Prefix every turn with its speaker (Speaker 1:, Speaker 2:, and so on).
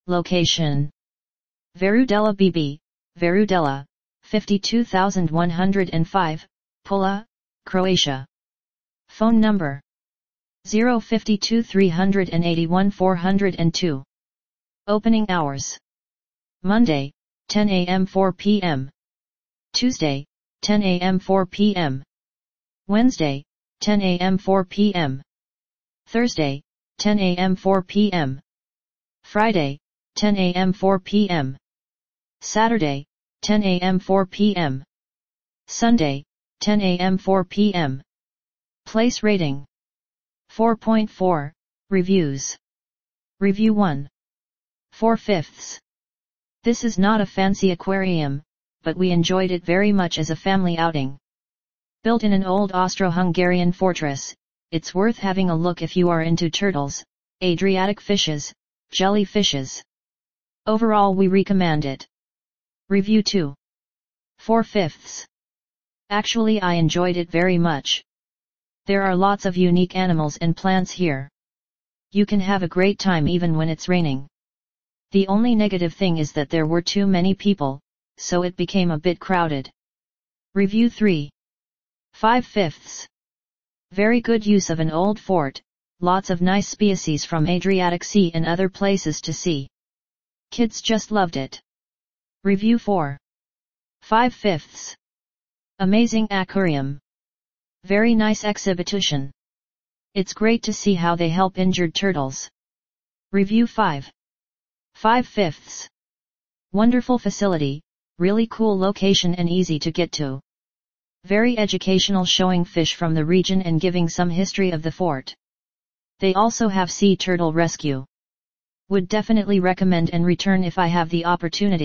Speaker 1: Location: Varudela BB, Varudela, 52105, Pula, Croatia. Phone number: 052 381 402. Opening hours: Monday, 10 a.m. 4 p.m. Tuesday, 10 a.m. 4 p.m. Wednesday, 10 a.m. 4 p.m. Thursday, 10 a.m. 4 p.m. Friday, 10 a.m. 4 p.m. Saturday, 10 a.m. 4 p.m. Sunday, 10 a.m. 4 p.m. Place rating: 4.4, Reviews. Review 1. 4/5. This is not a fancy aquarium, but we enjoyed it very much as a family outing. Built in an old Austro-Hungarian fortress, it's worth having a look if you are into turtles, Adriatic fishes, jellyfishes. Overall we recommend it. Review 2. 4/5. Actually I enjoyed it very much. There are lots of unique animals and plants here. You can have a great time even when it's raining. The only negative thing is that there were too many people, so it became a bit crowded. Review 3. 5/5. Very good use of an old fort, lots of nice species from Adriatic Sea and other places to see. Kids just loved it. Review 4. 5/5. Amazing aquarium. Very nice exhibition. It's great to see how they help injured turtles. Review 5. 5/5. Wonderful facility, really cool location and easy to get to. Very educational, showing fish from the region and giving some history of the fort. They also have sea turtle rescue. Would definitely recommend and return if I have the opportunity.